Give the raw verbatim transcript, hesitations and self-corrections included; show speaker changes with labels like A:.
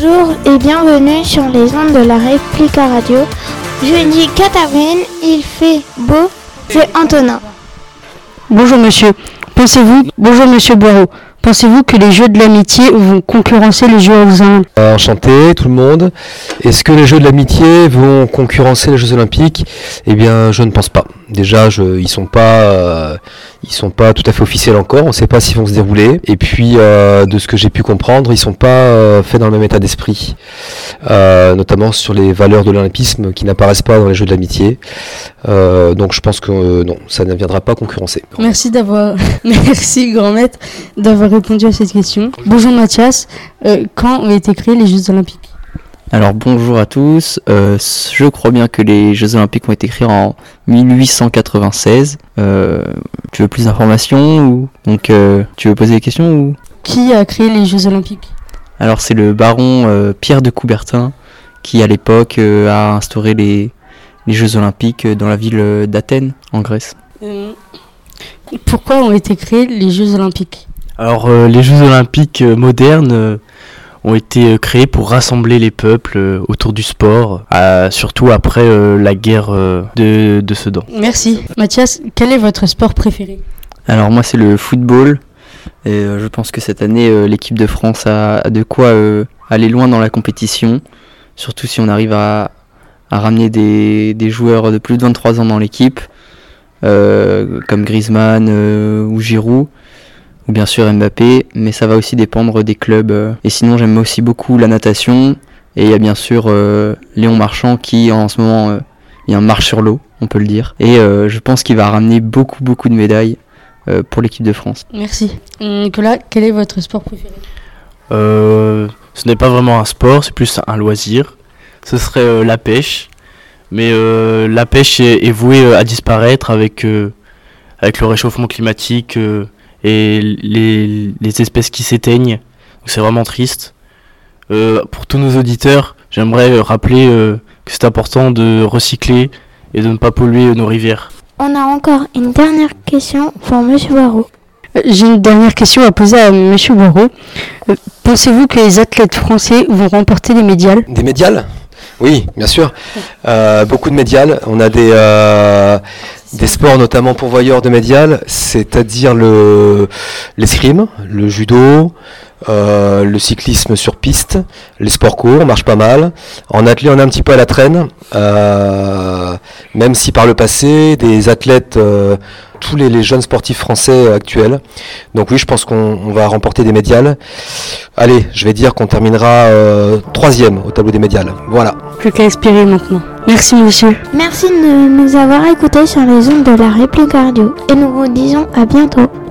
A: Bonjour et bienvenue sur les ondes de la Réplica Radio. Jeudi quatre avril, il fait beau, c'est Antonin.
B: Bonjour monsieur, pensez-vous, bonjour monsieur Boireau, pensez-vous que les Jeux de l'amitié vont concurrencer les Jeux olympiques ?
C: euh, Enchanté tout le monde. Est-ce que les Jeux de l'amitié vont concurrencer les Jeux olympiques ? Eh bien je ne pense pas. Déjà je, ils sont pas euh, ils sont pas tout à fait officiels encore, on ne sait pas s'ils vont se dérouler. Et puis euh, de ce que j'ai pu comprendre, ils sont pas euh, faits dans le même état d'esprit, euh, notamment sur les valeurs de l'olympisme qui n'apparaissent pas dans les Jeux de l'amitié. Euh, donc je pense que euh, non, ça ne viendra pas concurrencer.
B: Merci d'avoir, merci grand maître d'avoir répondu à cette question. Bonjour Mathias, euh, quand ont été créés les Jeux olympiques ?
D: Alors bonjour à tous, euh, je crois bien que les Jeux olympiques ont été créés en mille huit cent quatre-vingt-seize. Euh, tu veux plus d'informations ou donc euh, tu veux poser des questions ou
B: Qui a créé les Jeux olympiques ?
D: Alors c'est le baron euh, Pierre de Coubertin qui à l'époque euh, a instauré les, les Jeux olympiques dans la ville d'Athènes en Grèce.
B: Euh, pourquoi ont été créés les Jeux olympiques ?
E: Alors euh, les Jeux olympiques euh, modernes euh, ont été euh, créés pour rassembler les peuples euh, autour du sport, euh, surtout après euh, la guerre euh, de, de Sedan.
B: Merci. Mathias, quel est votre sport préféré ?
D: Alors moi c'est le football et euh, je pense que cette année euh, l'équipe de France a, a de quoi euh, aller loin dans la compétition, surtout si on arrive à, à ramener des, des joueurs de plus de vingt-trois ans dans l'équipe, euh, comme Griezmann euh, ou Giroud, ou bien sûr Mbappé, mais ça va aussi dépendre des clubs. Euh. Et sinon j'aime aussi beaucoup la natation, et il y a bien sûr euh, Léon Marchand qui en ce moment euh, il y a un marche sur l'eau, on peut le dire, et euh, je pense qu'il va ramener beaucoup beaucoup de médailles euh, pour l'équipe de France.
B: Merci. Nicolas, quel est votre sport préféré ?
E: Euh, ce n'est pas vraiment un sport, c'est plus un loisir. Ce serait euh, la pêche, mais euh, la pêche est, est vouée euh, à disparaître avec, euh, avec le réchauffement climatique euh, et les, les espèces qui s'éteignent. Donc c'est vraiment triste. Euh, pour tous nos auditeurs, j'aimerais euh, rappeler euh, que c'est important de recycler et de ne pas polluer nos rivières.
A: On a encore une dernière question pour Monsieur Boireau.
B: Euh, J'ai une dernière question à poser à monsieur Boireau. Euh, pensez-vous que les athlètes français vont remporter les médailles ?
C: Des médiales ? Oui, bien sûr. Euh, beaucoup de médiales. On a des, euh, des sports notamment pourvoyeurs de médiales, c'est-à-dire le, l'escrime, le judo, euh, le cyclisme sur piste, les sports courts, on marche pas mal. En athlée, on est un petit peu à la traîne, euh, même si par le passé, des athlètes, euh, tous les, les jeunes sportifs français actuels. Donc oui, je pense qu'on on va remporter des médiales. Allez, je vais dire qu'on terminera euh, troisième au tableau des médiales. Voilà.
B: Plus qu'à espérer maintenant. Merci monsieur.
A: Merci de nous avoir écoutés sur les ondes de la Réplica Radio et nous vous disons à bientôt.